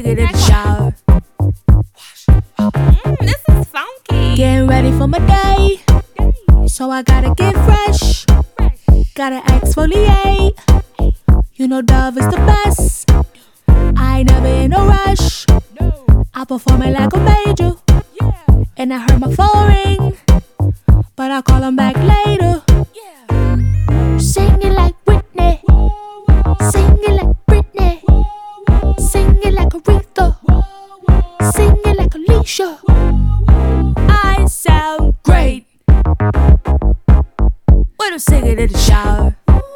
cigarette in the shower. This is funky. Getting ready for my day, so I gotta get fresh. Gotta exfoliate. You know Dove is the best. I ain't never in a rush. I perform it like a major, and I heard my phone ring, but I'll call him back later. Sing it like Whitney, sing it like Britney, sing it like Aretha, sing it like Alicia. I sound great when I'm singing in the shower.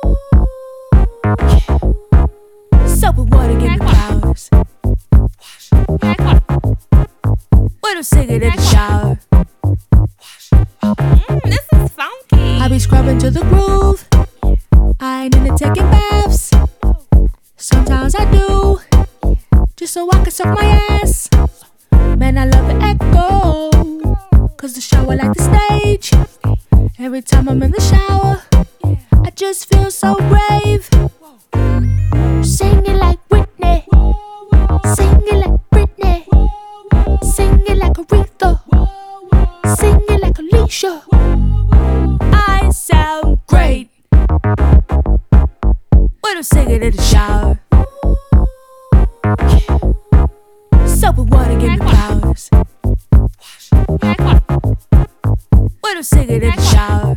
Soap and water give me powers when I'm singing in the shower. This is funky. I be scrubbing to the groove. I ain't into taking baths. Sometimes I do, just so I can suck my ass. Man, I love the echo, cause the shower like the stage. Every time I'm in the shower, I just feel so brave. Sing it like Whitney, sing it like Britney, sing it like Aretha, sing it like Alicia. I sound great when I'm singing in the shower. Soap and water give me powers when I'm singing in the shower.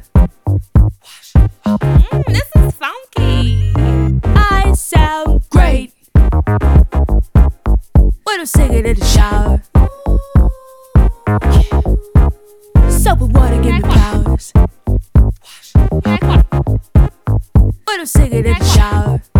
This is funky. I sound great when I'm singing in the shower. Soap and water give me powers when I'm singing in the shower.